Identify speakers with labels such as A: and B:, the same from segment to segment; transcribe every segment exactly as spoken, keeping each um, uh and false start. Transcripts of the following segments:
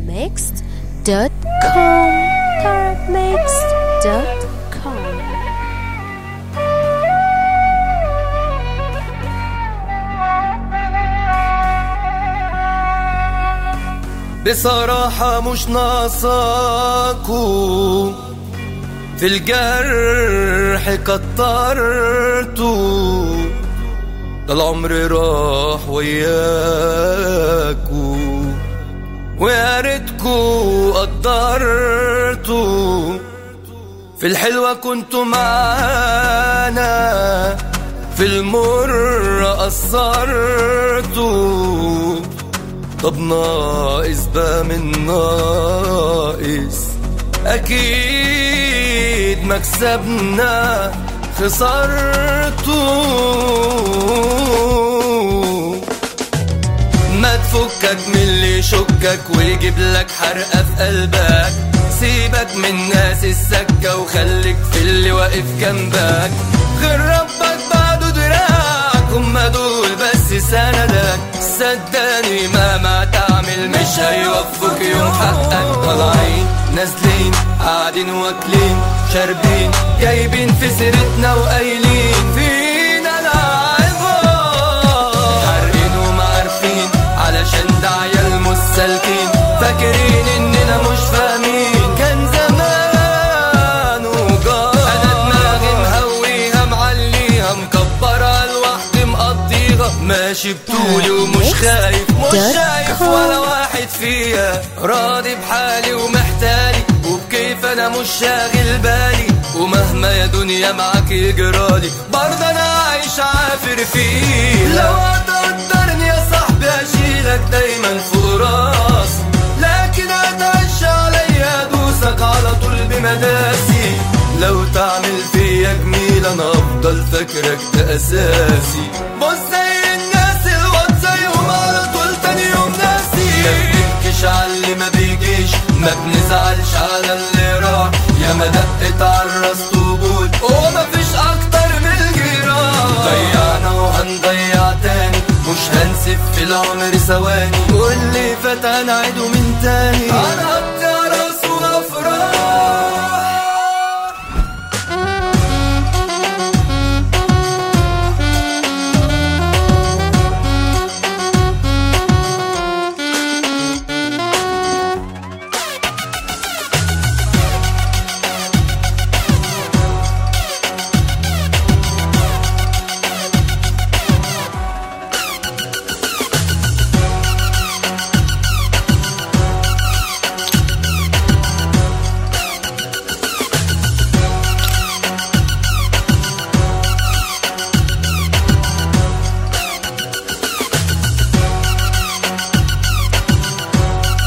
A: mixed dot com tarab mixed dot com.
B: بصراحة مش ناقصاكو، في الجرح كترتو، ده العمر راح وياكو ويا ريتكو قدرتو، في الحلوة كنتو معانا، في المر قصرتو، طب ناقص بقى من ناقص، أكيد مكسبنا خسرتو. ما تفكك من اللي يشكك ويجيب لك حرقة في قلبك، سيبك من ناس السكة وخليك في اللي واقف جنبك، غير ربك بعده دراعك، هما دول بس سندك، صدقني مهما تعمل مش هيوفوك يوم حقك. طالعين نازلين قاعدين واكلين شاربين جايبين في سيرتنا وقايلين فينا العبار، حارقين وما عارفين علشان ده عيال مسالكين، فاكرين اننا مش فاهمين كان زمان وجار. انا دماغي مهويها معليها مكبرها لوحدي مقضيها، ماشي بطولي ومش خايف مش شايف ولا واحد فيها، راضي بحالي ومحتالي وبكيف انا مش شاغل بالي، ومهما يا دنيا معاك يجرالي برضه انا عايش عافر فيه. لو هتقدرني يا صاحبي اشيلك دايما فوق راسي، لكن هتعش عليا ادوسك على طول بمداسي، لو تعمل فيا جميل انا افضل فاكرك ده اساسي، بص زي الناس الواد زيهم على طول تاني يوم ناسي، ما بنبكيش على اللي ما بيجيش، ما بنزعلش على اللي راح، يا ما دقت عالراس طبول ومفيش اكتر من الجيران، ضيعنا وهنضيع تاني، مش هنسيب في العمر ثواني، واللي فات هنعيده من تاني، هنقطع راس وافراح.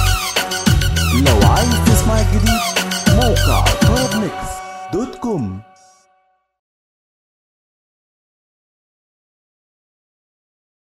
C: لو عايز تسمع الجديد موقع طرب ميكس دوت كوم.